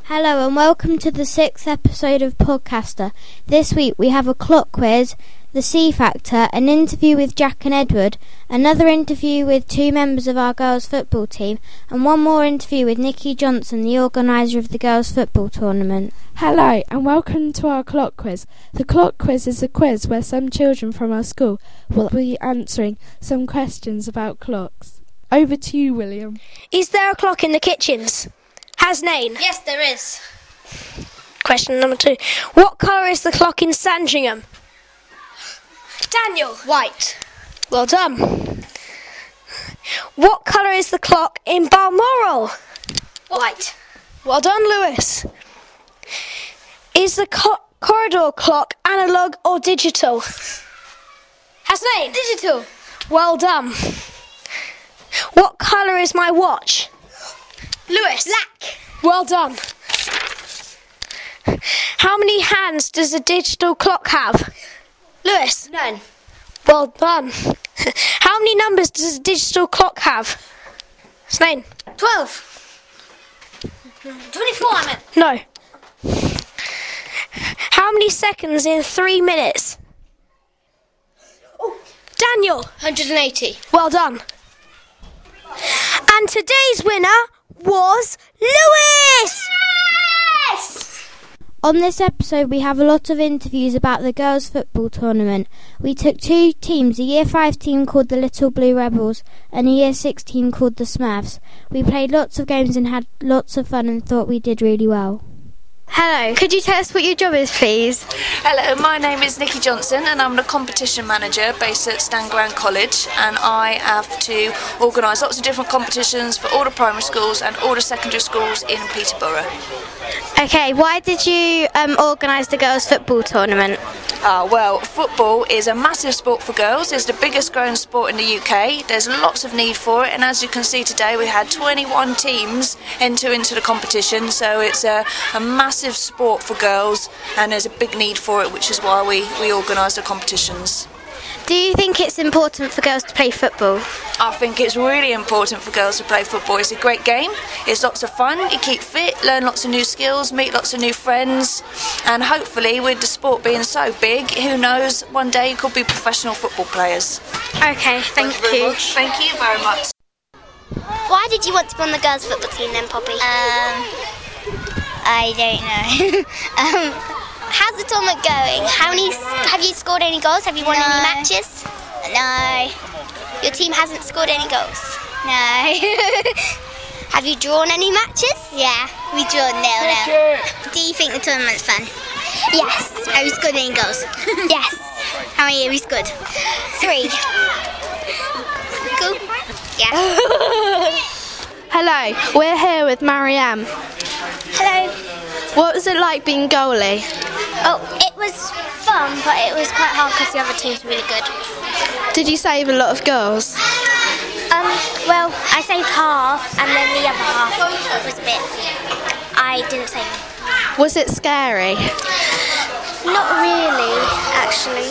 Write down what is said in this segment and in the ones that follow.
Hello and welcome to the 6th episode of Podcaster. This week we have a clock quiz, the C Factor, an interview with Jack and Edward, another interview with two members of our girls' football team, and one more interview with Nikki Johnson, the organiser of the girls' football tournament. Hello and welcome to our clock quiz. The clock quiz is a quiz where some children from our school will be answering some questions about clocks. Over to you, William. Is there a clock in the kitchens? Hasnain. Yes, there is. Question number 2. What colour is the clock in Sandringham? Daniel. White. Well done. What colour is the clock in Balmoral? White. Well done, Lewis. Is the corridor clock analogue or digital? Hasnain. Digital. Well done. What colour is my watch? Lewis. Black. Well done. How many hands does a digital clock have? Lewis. None. Well done. How many numbers does a digital clock have? Snain. 12. 24, I meant. No. How many seconds in 3 minutes? Oh. Daniel. 180. Well done. And today's winner was Lewis! Yes! On this episode we have a lot of interviews about the girls' football tournament. We took two teams, a Year 5 team called the Little Blue Rebels and a Year 6 team called the Smurfs. We played lots of games and had lots of fun and thought we did really well. Hello, could you tell us what your job is, please? Hello, my name is Nikki Johnson and I'm the competition manager based at Stanground College, and I have to organise lots of different competitions for all the primary schools and all the secondary schools in Peterborough. Okay, why did you organise the girls' football tournament? Well, football is a massive sport for girls. It's the biggest growing sport in the UK. There's lots of need for it, and as you can see today we had 21 teams enter into the competition, so it's a massive sport for girls and there's a big need for it, which is why we organise the competitions. Do you think it's important for girls to play football? I think it's really important for girls to play football. It's a great game, it's lots of fun, you keep fit, learn lots of new skills, meet lots of new friends, and hopefully with the sport being so big, who knows, one day you could be professional football players. Okay, thank you. Thank you very much. Why did you want to be on the girls' football team then, Poppy? I don't know. How's the tournament going? Have you scored any goals? Have you won any matches? No. Your team hasn't scored any goals? No. Have you drawn any matches? Yeah, we drew 0-0. Do you think the tournament's fun? Yes. Have we scored any goals? Yes. How many have we scored? 3. Cool. Yeah. Hello, we're here with Mariam. Hello. What was it like being goalie? Oh, it was fun, but it was quite hard because the other team's really good. Did you save a lot of goals? Well, I saved half, and then the other half was a bit. I didn't save. Was it scary? Not really, actually.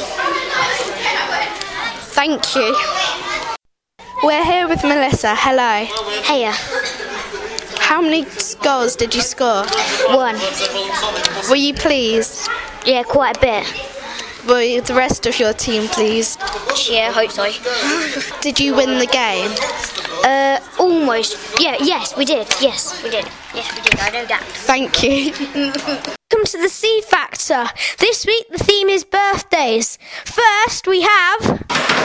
Thank you. We're here with Melissa. Hello. Hiya. How many goals did you score? 1. Were you pleased? Yeah, quite a bit. Were the rest of your team pleased? Yeah, hope so. Did you win the game? Almost. Yeah, yes, we did. Yes, we did. Yes, we did. I know that. Thank you. Welcome to the C Factor. This week the theme is birthdays. First we have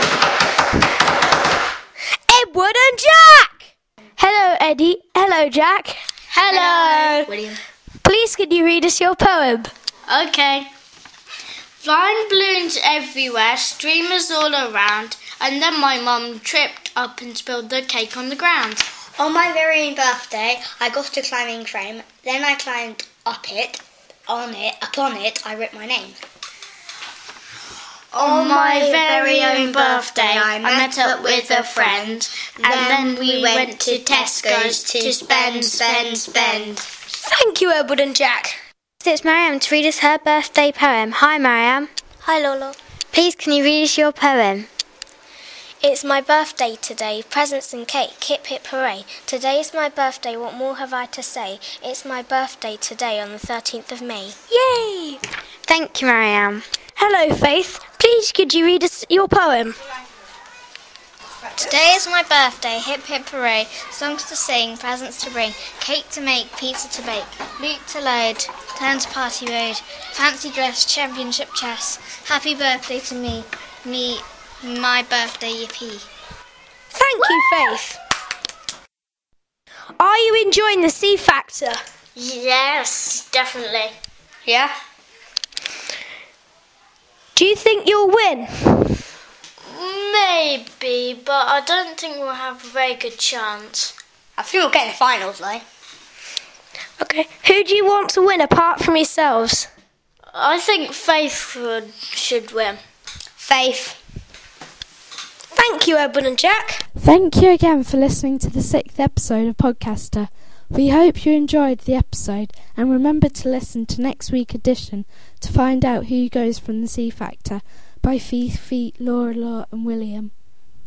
Edward and Jack. Hello Eddie. Hello Jack. Hello. William. Please can you read us your poem? Okay. Flying balloons everywhere, streamers all around, and then my mum tripped up and spilled the cake on the ground. On my very own birthday, I got a climbing frame. Then I climbed up it. Upon it, I wrote my name. On my very own birthday, I met up with a friend, and then we went to Tesco's to spend. Thank you Edward and Jack. It's Mariam to read us her birthday poem. Hi Mariam. Hi Lola. Please can you read us your poem? It's my birthday today. Presents and cake. Hip hip hooray. Today is my birthday. What more have I to say? It's my birthday today on the 13th of May. Yay! Thank you, Marianne. Hello, Faith. Please could you read us your poem? Today is my birthday. Hip hip hooray. Songs to sing, presents to bring, cake to make, pizza to bake, loot to load, turn to party road, fancy dress, championship chess. Happy birthday to me. My birthday, yippee. Thank you, Faith. Are you enjoying the C Factor? Yes, definitely. Yeah. Do you think you'll win? Maybe, but I don't think we'll have a very good chance. I think we'll get in the finals, though. Okay. Who do you want to win apart from yourselves? I think Faith should win. Faith. Thank you, Edwin and Jack. Thank you again for listening to the 6th episode of Podcaster. We hope you enjoyed the episode, and remember to listen to next week's edition to find out who goes from the C Factor by Fifi, Laura, and William.